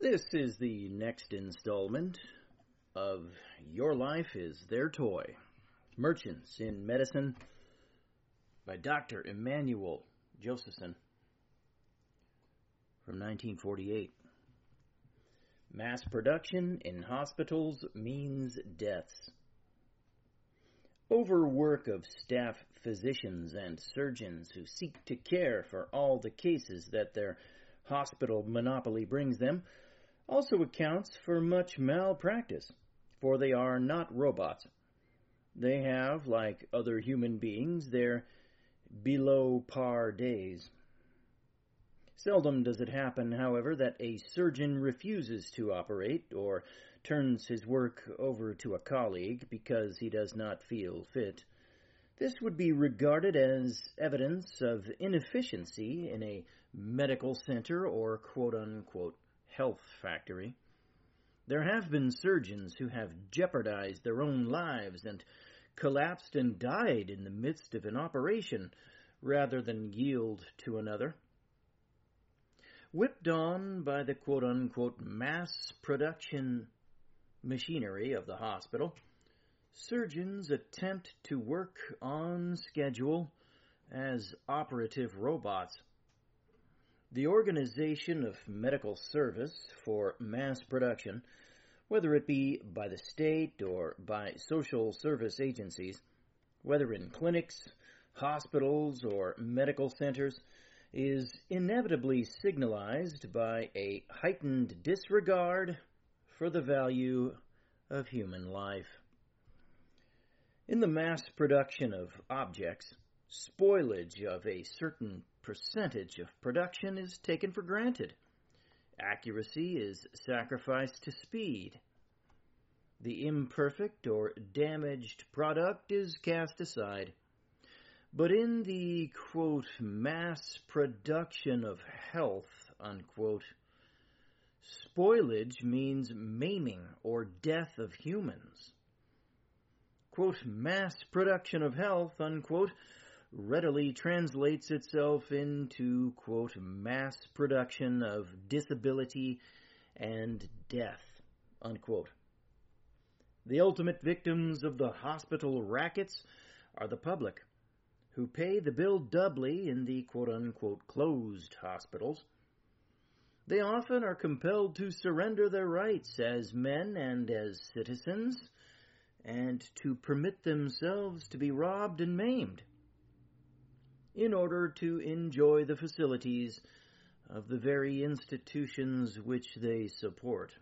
This is the next installment of Your Life is Their Toy, Merchants in Medicine by Dr. Emmanuel Josephson from 1948. Mass production in hospitals means deaths. Overwork of staff physicians and surgeons who seek to care for all the cases that their hospital monopoly brings them also accounts for much malpractice, for they are not robots. They have, like other human beings, their below-par days. Seldom does it happen, however, that a surgeon refuses to operate or turns his work over to a colleague because he does not feel fit. This would be regarded as evidence of inefficiency in a medical center or quote-unquote health factory. There have been surgeons who have jeopardized their own lives and collapsed and died in the midst of an operation rather than yield to another. Whipped on by the quote-unquote mass production machinery of the hospital, surgeons attempt to work on schedule as operative robots. The organization of medical service for mass production, whether it be by the state or by social service agencies, whether in clinics, hospitals, or medical centers, is inevitably signalized by a heightened disregard for the value of human life. In the mass production of objects, spoilage of a certain percentage of production is taken for granted. Accuracy is sacrificed to speed. The imperfect or damaged product is cast aside. But in the, quote, mass production of health, unquote, spoilage means maiming or death of humans. Quote, mass production of health, unquote, readily translates itself into, quote, mass production of disability and death, unquote. The ultimate victims of the hospital rackets are the public, who pay the bill doubly in the quote-unquote closed hospitals. They often are compelled to surrender their rights as men and as citizens, and to permit themselves to be robbed and maimed in order to enjoy the facilities of the very institutions which they support.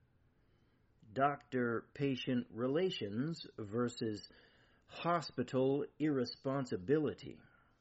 Doctor-patient relations versus hospital irresponsibility.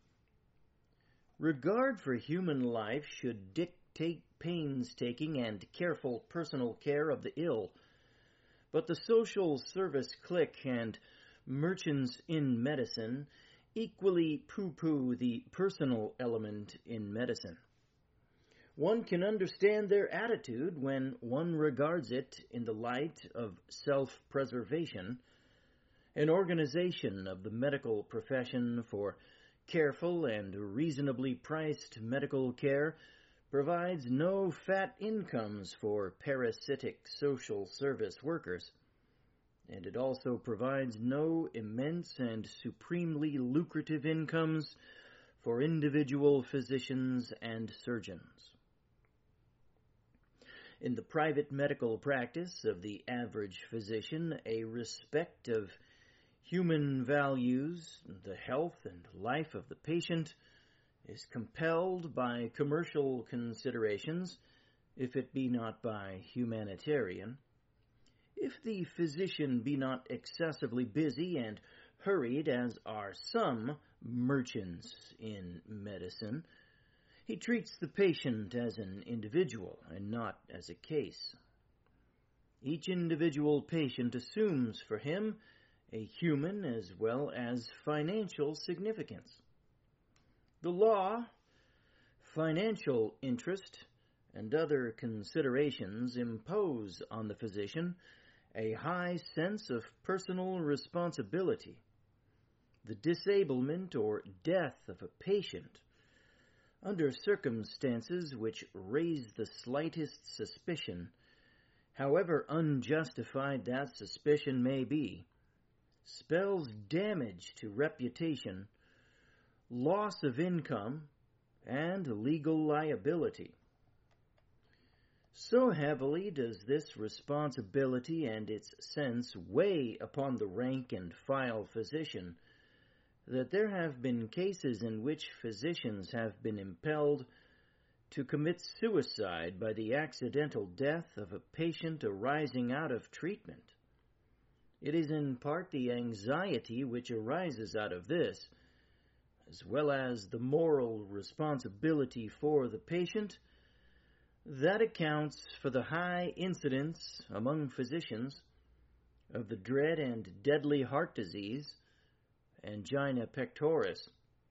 Regard for human life should dictate painstaking and careful personal care of the ill, but the social service clique and merchants in medicine equally pooh-pooh the personal element in medicine. One can understand their attitude when one regards it in the light of self-preservation. An organization of the medical profession for careful and reasonably priced medical care provides no fat incomes for parasitic social service workers, and it also provides no immense and supremely lucrative incomes for individual physicians and surgeons. In the private medical practice of the average physician, a respect of human values, the health and life of the patient, is compelled by commercial considerations, if it be not by humanitarian. If the physician be not excessively busy and hurried, as are some merchants in medicine, he treats the patient as an individual and not as a case. Each individual patient assumes for him a human as well as financial significance. The law, financial interest, and other considerations impose on the physician a high sense of personal responsibility. The disablement or death of a patient under circumstances which raise the slightest suspicion, however unjustified that suspicion may be, spells damage to reputation, loss of income, and legal liability. So heavily does this responsibility and its sense weigh upon the rank-and-file physician that there have been cases in which physicians have been impelled to commit suicide by the accidental death of a patient arising out of treatment. It is in part the anxiety which arises out of this, as well as the moral responsibility for the patient, that accounts for the high incidence among physicians of the dread and deadly heart disease, angina pectoris.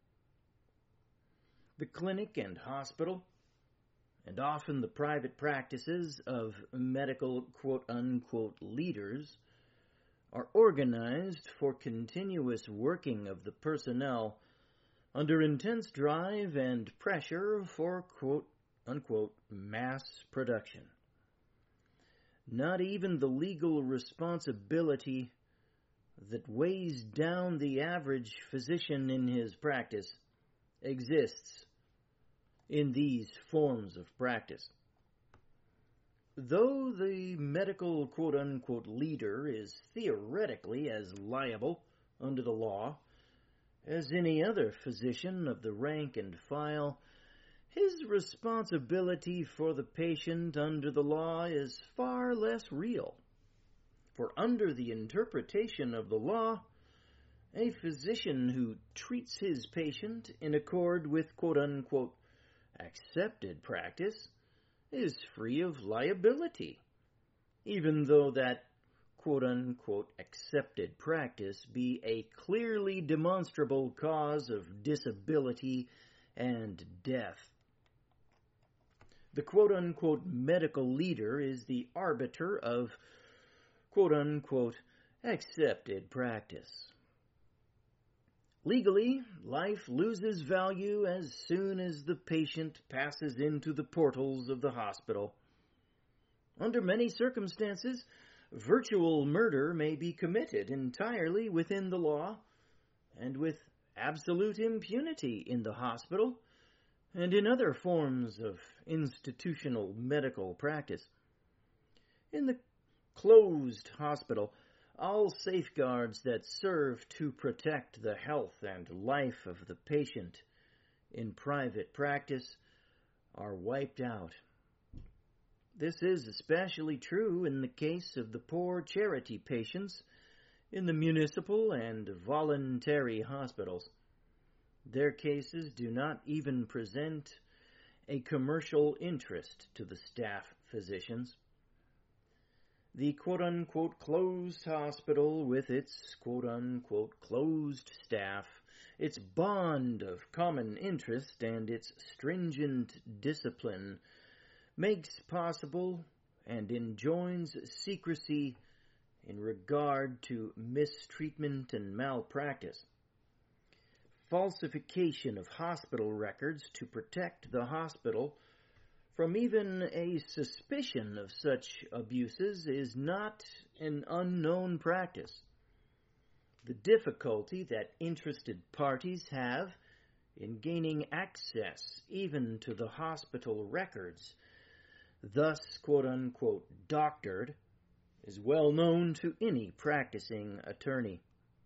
The clinic and hospital, and often the private practices of medical quote-unquote leaders, are organized for continuous working of the personnel under intense drive and pressure for quote-unquote mass production. Not even the legal responsibility that weighs down the average physician in his practice exists in these forms of practice. Though the medical quote-unquote leader is theoretically as liable under the law as any other physician of the rank and file, his responsibility for the patient under the law is far less real. For under the interpretation of the law, a physician who treats his patient in accord with quote-unquote accepted practice is free of liability, even though that quote-unquote accepted practice be a clearly demonstrable cause of disability and death. The quote-unquote medical leader is the arbiter of quote-unquote accepted practice. Legally, life loses value as soon as the patient passes into the portals of the hospital. Under many circumstances, virtual murder may be committed entirely within the law and with absolute impunity in the hospital and in other forms of institutional medical practice. In the closed hospital, all safeguards that serve to protect the health and life of the patient in private practice are wiped out. This is especially true in the case of the poor charity patients in the municipal and voluntary hospitals. Their cases do not even present a commercial interest to the staff physicians. The quote-unquote closed hospital with its quote-unquote closed staff, its bond of common interest and its stringent discipline makes possible and enjoins secrecy in regard to mistreatment and malpractice. Falsification of hospital records to protect the hospital from even a suspicion of such abuses is not an unknown practice. The difficulty that interested parties have in gaining access even to the hospital records, thus quote-unquote doctored, is well known to any practicing attorney.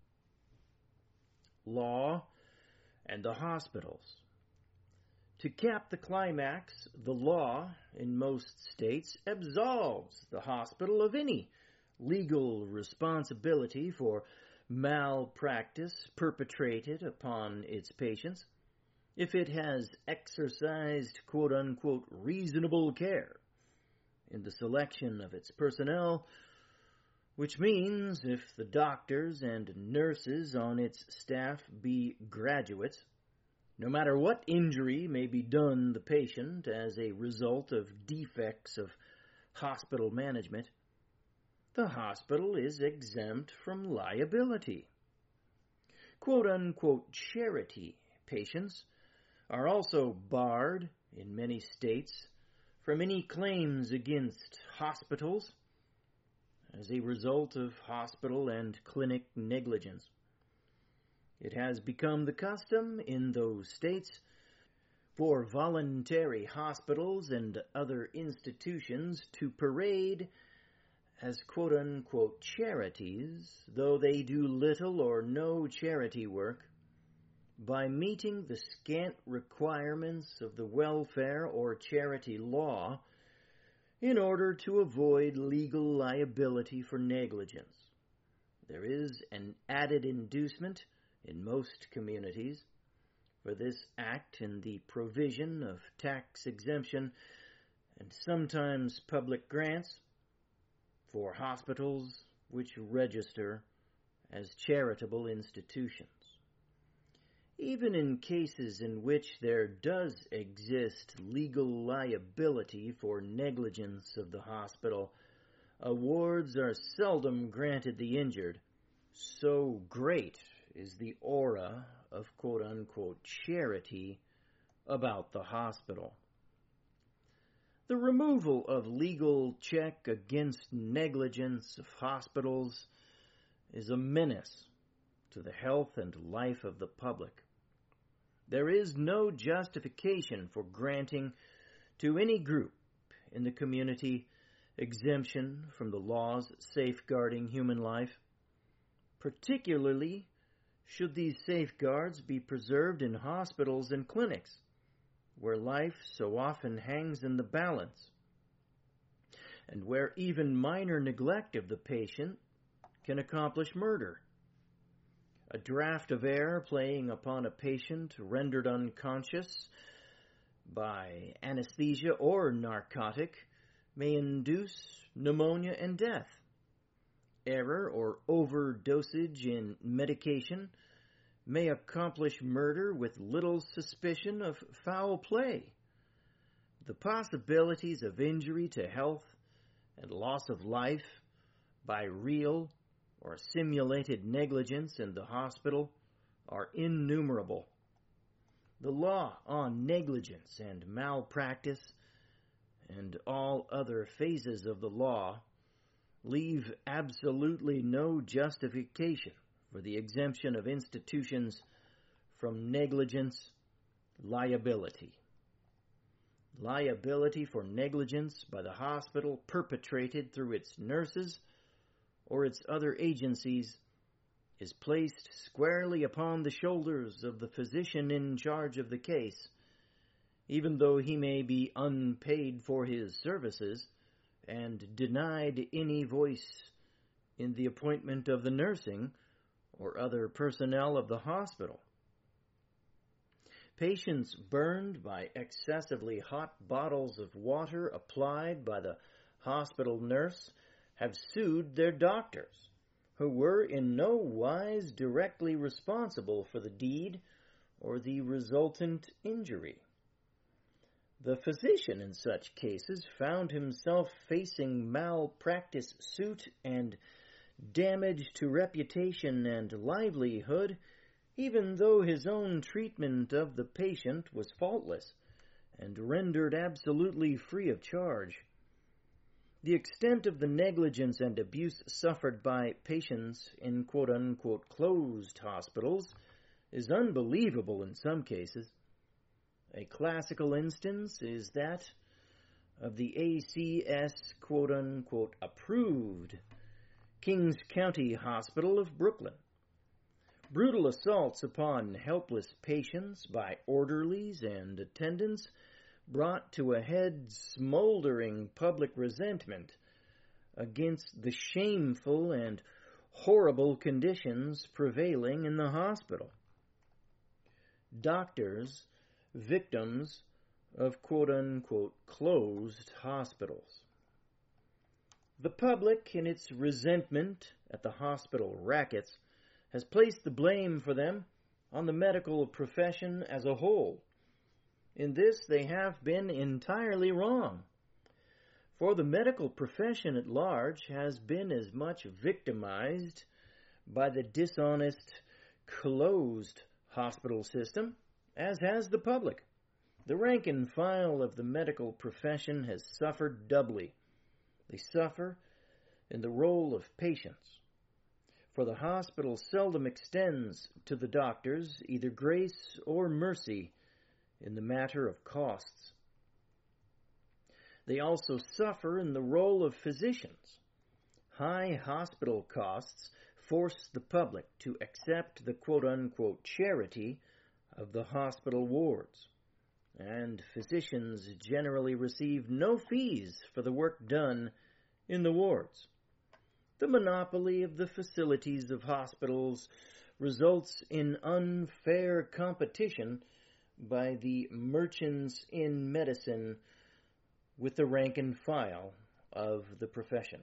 Law and the hospitals. To cap the climax, the law in most states absolves the hospital of any legal responsibility for malpractice perpetrated upon its patients if it has exercised quote-unquote reasonable care in the selection of its personnel, which means if the doctors and nurses on its staff be graduates, no matter what injury may be done the patient as a result of defects of hospital management, the hospital is exempt from liability. Quote-unquote charity patients are also barred in many states from any claims against hospitals as a result of hospital and clinic negligence. It has become the custom in those states for voluntary hospitals and other institutions to parade as quote-unquote charities, though they do little or no charity work, by meeting the scant requirements of the welfare or charity law in order to avoid legal liability for negligence. There is an added inducement in most communities for this act in the provision of tax exemption and sometimes public grants for hospitals which register as charitable institutions. Even in cases in which there does exist legal liability for negligence of the hospital, awards are seldom granted the injured. So great is the aura of quote-unquote charity about the hospital. The removal of legal check against negligence of hospitals is a menace to the health and life of the public. There is no justification for granting to any group in the community exemption from the laws safeguarding human life, particularly should these safeguards be preserved in hospitals and clinics, where life so often hangs in the balance, and where even minor neglect of the patient can accomplish murder. A draught of air playing upon a patient rendered unconscious by anesthesia or narcotic may induce pneumonia and death. Error or overdosage in medication may accomplish murder with little suspicion of foul play. The possibilities of injury to health and loss of life by real or simulated negligence in the hospital are innumerable. The law on negligence and malpractice and all other phases of the law leave absolutely no justification for the exemption of institutions from negligence liability. Liability for negligence by the hospital perpetrated through its nurses or its other agencies is placed squarely upon the shoulders of the physician in charge of the case, even though he may be unpaid for his services and denied any voice in the appointment of the nursing or other personnel of the hospital. Patients burned by excessively hot bottles of water applied by the hospital nurse have sued their doctors, who were in no wise directly responsible for the deed or the resultant injury. The physician in such cases found himself facing malpractice suit and damage to reputation and livelihood, even though his own treatment of the patient was faultless and rendered absolutely free of charge. The extent of the negligence and abuse suffered by patients in quote-unquote closed hospitals is unbelievable in some cases. A classical instance is that of the ACS quote-unquote approved Kings County Hospital of Brooklyn. Brutal assaults upon helpless patients by orderlies and attendants brought to a head smoldering public resentment against the shameful and horrible conditions prevailing in the hospital. Doctors, victims of quote-unquote closed hospitals. The public, in its resentment at the hospital rackets, has placed the blame for them on the medical profession as a whole. In this, they have been entirely wrong, for the medical profession at large has been as much victimized by the dishonest, closed hospital system as has the public. The rank and file of the medical profession has suffered doubly. They suffer in the role of patients, for the hospital seldom extends to the doctors either grace or mercy in the matter of costs. They also suffer in the role of physicians. High hospital costs force the public to accept the quote-unquote charity of the hospital wards, and physicians generally receive no fees for the work done in the wards. The monopoly of the facilities of hospitals results in unfair competition by the merchants in medicine with the rank and file of the profession.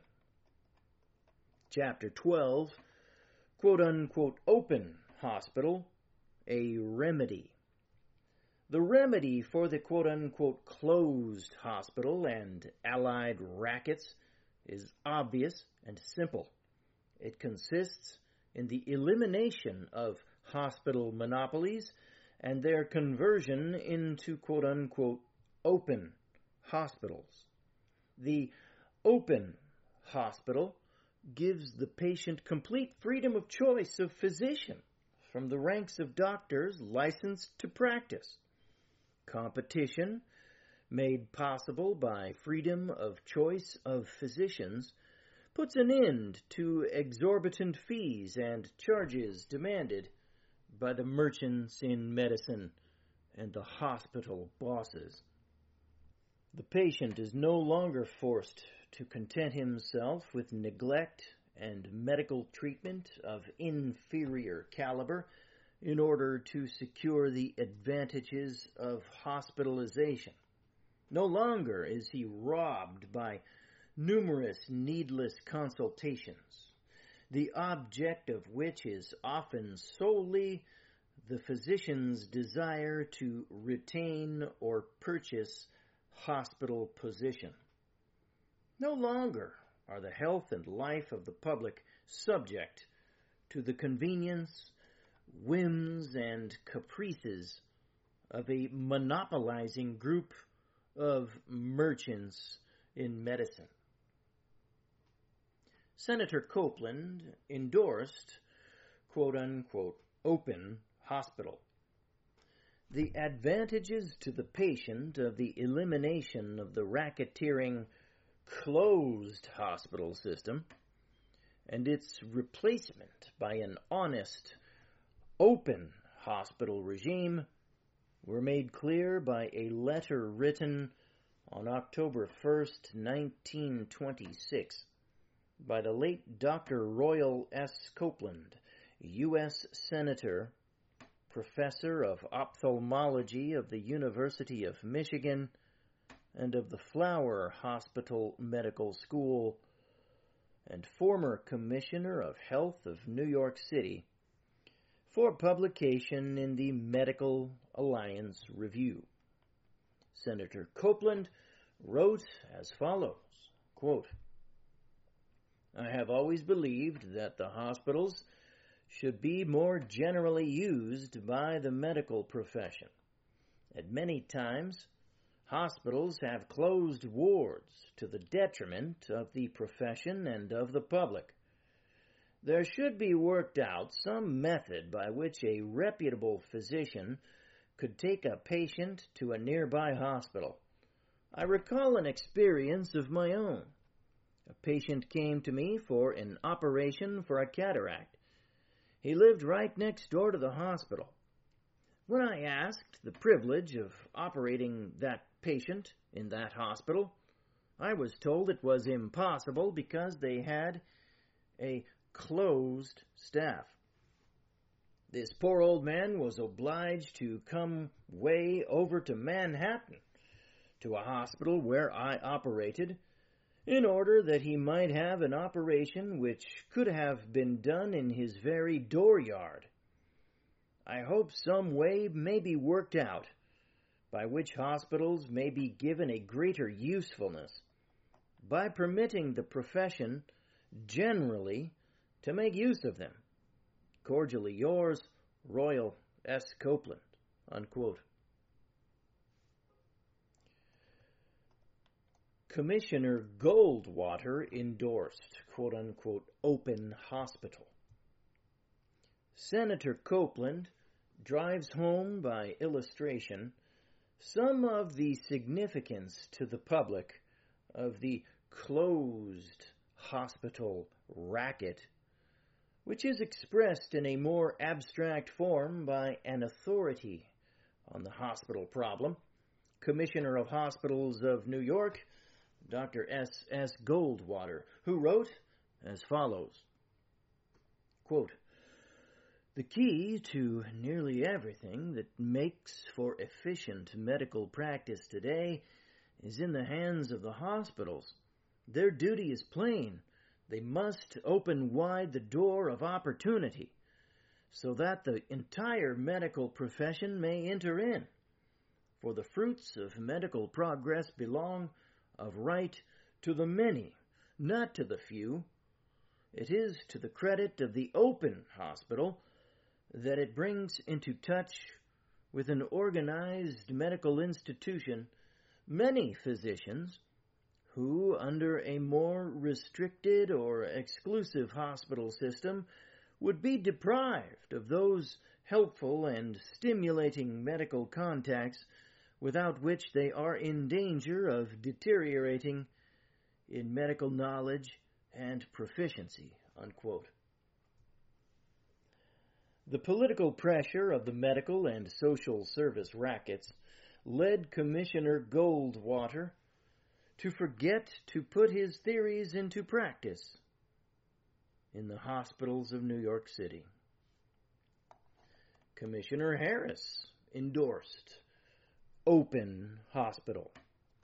Chapter 12, quote-unquote open hospital, a remedy. The remedy for the quote-unquote closed hospital and allied rackets is obvious and simple. It consists in the elimination of hospital monopolies and their conversion into quote-unquote open hospitals. The open hospital gives the patient complete freedom of choice of physician from the ranks of doctors licensed to practice. Competition, made possible by freedom of choice of physicians, puts an end to exorbitant fees and charges demanded by the merchants in medicine and the hospital bosses. The patient is no longer forced to content himself with neglect and medical treatment of inferior caliber in order to secure the advantages of hospitalization. No longer is he robbed by numerous needless consultations, the object of which is often solely the physician's desire to retain or purchase hospital position. No longer are the health and life of the public subject to the convenience, whims, and caprices of a monopolizing group of merchants in medicine. Senator Copeland endorsed, quote-unquote, open hospital. The advantages to the patient of the elimination of the racketeering closed hospital system and its replacement by an honest, open hospital regime were made clear by a letter written on October 1st, 1926, by the late Dr. Royal S. Copeland, U.S. Senator, Professor of Ophthalmology of the University of Michigan and of the Flower Hospital Medical School, and former Commissioner of Health of New York City, for publication in the Medical Alliance Review. Senator Copeland wrote as follows, quote, I have always believed that the hospitals should be more generally used by the medical profession. At many times, hospitals have closed wards to the detriment of the profession and of the public. There should be worked out some method by which a reputable physician could take a patient to a nearby hospital. I recall an experience of my own. A patient came to me for an operation for a cataract. He lived right next door to the hospital. When I asked the privilege of operating that patient in that hospital, I was told it was impossible because they had a closed staff. This poor old man was obliged to come way over to Manhattan to a hospital where I operated in order that he might have an operation which could have been done in his very dooryard. I hope some way may be worked out by which hospitals may be given a greater usefulness by permitting the profession generally to make use of them. Cordially yours, Royal S. Copeland. unquote. Commissioner Goldwater endorsed, quote-unquote, open hospital. Senator Copeland drives home by illustration some of the significance to the public of the closed hospital racket, which is expressed in a more abstract form by an authority on the hospital problem, Commissioner of Hospitals of New York, Dr. S.S. Goldwater, who wrote as follows, quote, "The key to nearly everything that makes for efficient medical practice today is in the hands of the hospitals. Their duty is plain. They must open wide the door of opportunity so that the entire medical profession may enter in. For the fruits of medical progress belong of right to the many, not to the few. It is to the credit of the open hospital that it brings into touch with an organized medical institution many physicians who, under a more restricted or exclusive hospital system, would be deprived of those helpful and stimulating medical contacts without which they are in danger of deteriorating in medical knowledge and proficiency," unquote. The political pressure of the medical and social service rackets led Commissioner Goldwater to forget to put his theories into practice in the hospitals of New York City. Commissioner Harris endorsed open hospital.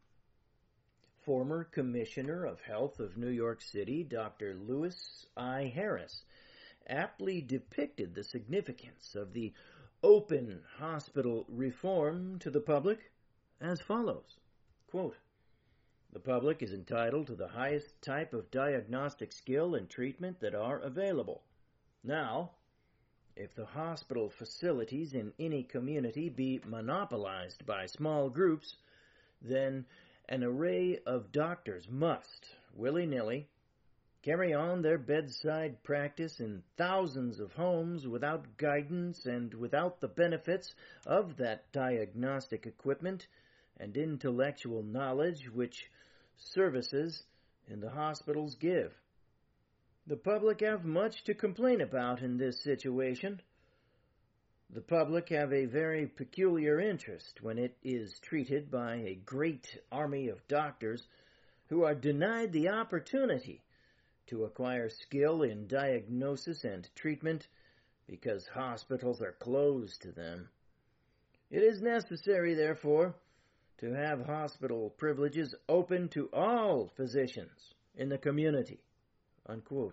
Former Commissioner of Health of New York City, Dr. Lewis I. Harris, aptly depicted the significance of the open hospital reform to the public as follows, quote, "The public is entitled to the highest type of diagnostic skill and treatment that are available. Now, if the hospital facilities in any community be monopolized by small groups, then an array of doctors must, willy-nilly, carry on their bedside practice in thousands of homes without guidance and without the benefits of that diagnostic equipment and intellectual knowledge which services in the hospitals give. The public have much to complain about in this situation. The public have a very peculiar interest when it is treated by a great army of doctors who are denied the opportunity to acquire skill in diagnosis and treatment because hospitals are closed to them. It is necessary, therefore, to have hospital privileges open to all physicians in the community," unquote.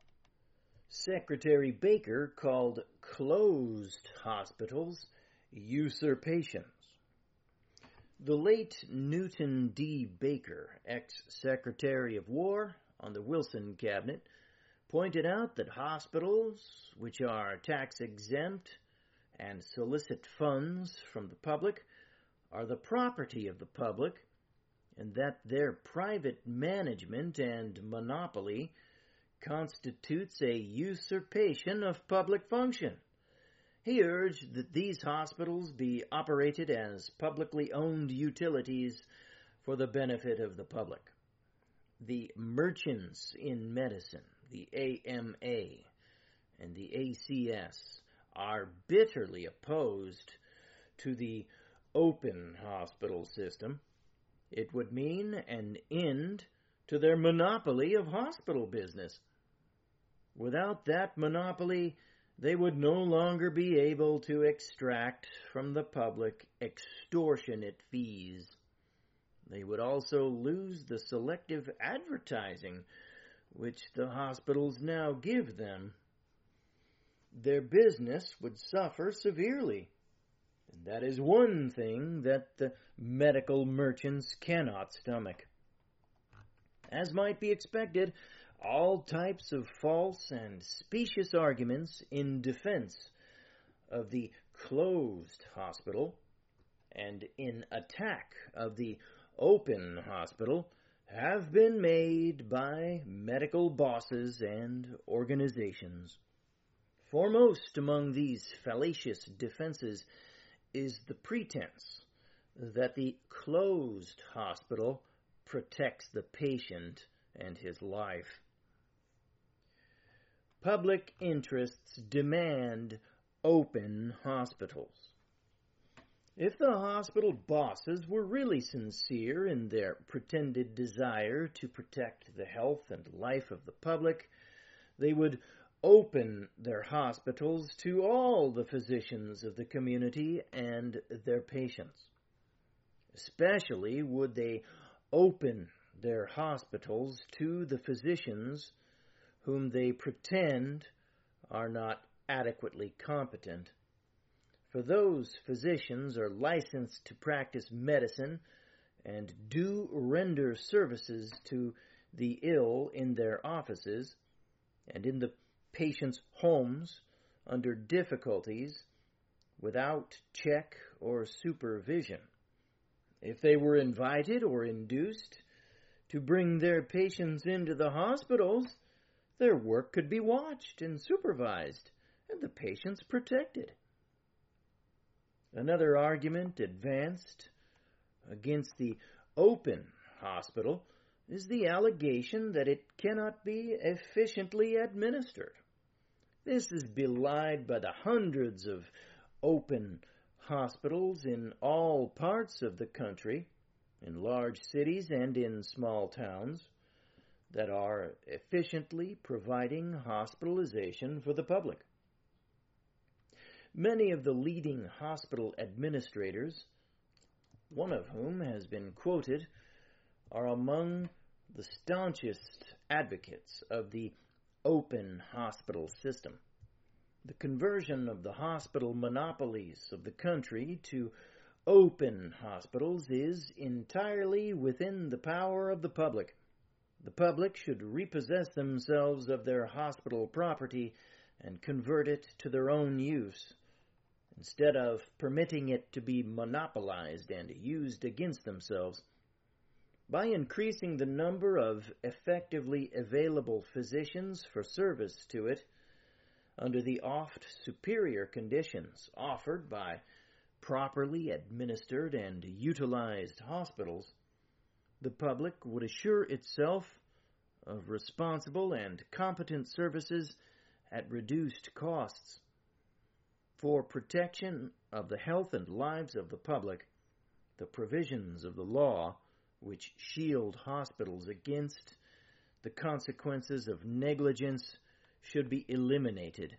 Secretary Baker called closed hospitals usurpations. The late Newton D. Baker, ex-Secretary of War on the Wilson Cabinet, pointed out that hospitals, which are tax-exempt and solicit funds from the public, are the property of the public, and that their private management and monopoly constitutes a usurpation of public function. He urged that these hospitals be operated as publicly owned utilities for the benefit of the public. The Merchants in Medicine, the AMA, and the ACS are bitterly opposed to the open hospital system. It would mean an end to their monopoly of hospital business. Without that monopoly, they would no longer be able to extract from the public extortionate fees. They would also lose the selective advertising which the hospitals now give them. Their business would suffer severely. And that is one thing that the medical merchants cannot stomach. As might be expected, all types of false and specious arguments in defense of the closed hospital and in attack of the open hospital have been made by medical bosses and organizations. Foremost among these fallacious defenses is the pretense that the closed hospital protects the patient and his life. Public interests demand open hospitals. If the hospital bosses were really sincere in their pretended desire to protect the health and life of the public, they would open their hospitals to all the physicians of the community and their patients. Especially would they open their hospitals to the physicians whom they pretend are not adequately competent. For those physicians are licensed to practice medicine and do render services to the ill in their offices and in the patients' homes under difficulties without check or supervision. If they were invited or induced to bring their patients into the hospitals, their work could be watched and supervised and the patients protected. Another argument advanced against the open hospital is the allegation that it cannot be efficiently administered. This is belied by the hundreds of open hospitals in all parts of the country, in large cities and in small towns, that are efficiently providing hospitalization for the public. Many of the leading hospital administrators, one of whom has been quoted, are among the staunchest advocates of the open hospital system. The conversion of the hospital monopolies of the country to open hospitals is entirely within the power of the public. The public should repossess themselves of their hospital property and convert it to their own use, instead of permitting it to be monopolized and used against themselves. By increasing the number of effectively available physicians for service to it, under the oft superior conditions offered by properly administered and utilized hospitals, the public would assure itself of responsible and competent services at reduced costs. For protection of the health and lives of the public, the provisions of the law which shield hospitals against the consequences of negligence should be eliminated.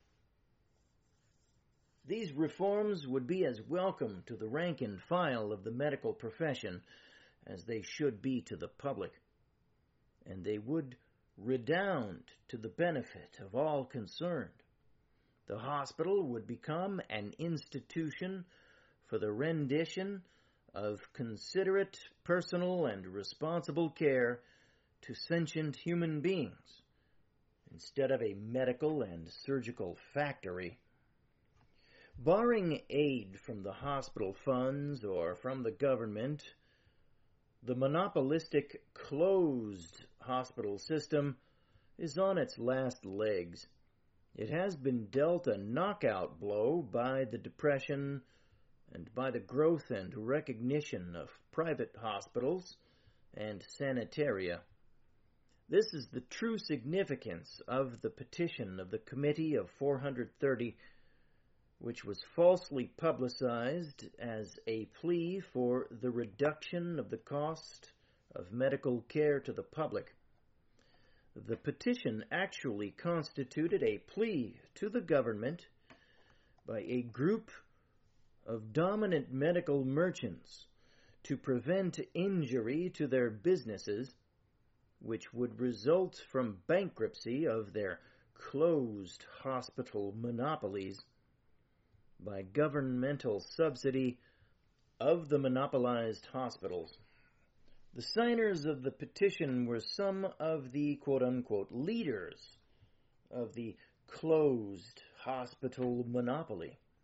These reforms would be as welcome to the rank and file of the medical profession as they should be to the public, and they would redound to the benefit of all concerned. The hospital would become an institution for the rendition of considerate, personal, and responsible care to sentient human beings, instead of a medical and surgical factory. Barring aid from the hospital funds or from the government, the monopolistic closed hospital system is on its last legs. It has been dealt a knockout blow by the Depression and by the growth and recognition of private hospitals and sanitaria. This is the true significance of the petition of the Committee of 430, which was falsely publicized as a plea for the reduction of the cost of medical care to the public. The petition actually constituted a plea to the government by a group of dominant medical merchants to prevent injury to their businesses, which would result from bankruptcy of their closed hospital monopolies, by governmental subsidy of the monopolized hospitals. The signers of the petition were some of the quote-unquote leaders of the closed hospital monopoly,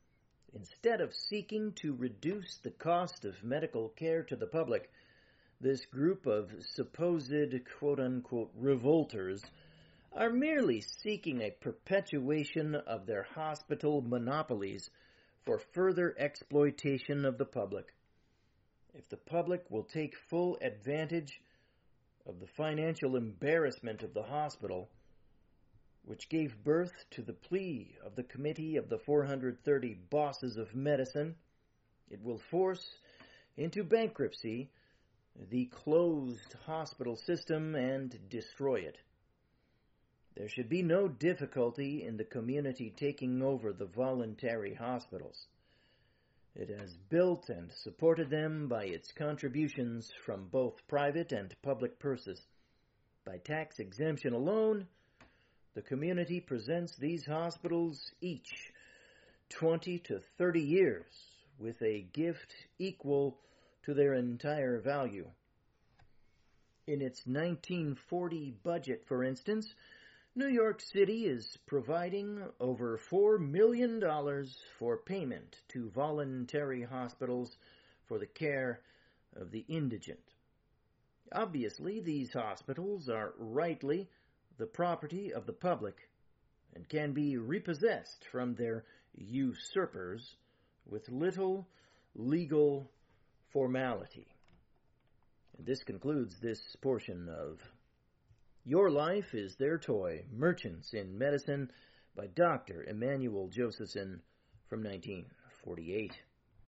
Instead of seeking to reduce the cost of medical care to the public, this group of supposed quote-unquote revolters are merely seeking a perpetuation of their hospital monopolies for further exploitation of the public. If the public will take full advantage of the financial embarrassment of the hospital, which gave birth to the plea of the Committee of the 430 Bosses of Medicine, it will force into bankruptcy the closed hospital system and destroy it. There should be no difficulty in the community taking over the voluntary hospitals. It has built and supported them by its contributions from both private and public purses. By tax exemption alone, the community presents these hospitals each 20 to 30 years with a gift equal to their entire value. In its 1940 budget, for instance, New York City is providing over $4 million for payment to voluntary hospitals for the care of the indigent. Obviously, these hospitals are rightly the property of the public and can be repossessed from their usurpers with little legal formality. And this concludes this portion of Your Life is Their Toy, Merchants in Medicine by Dr. Emmanuel Josephson from 1948.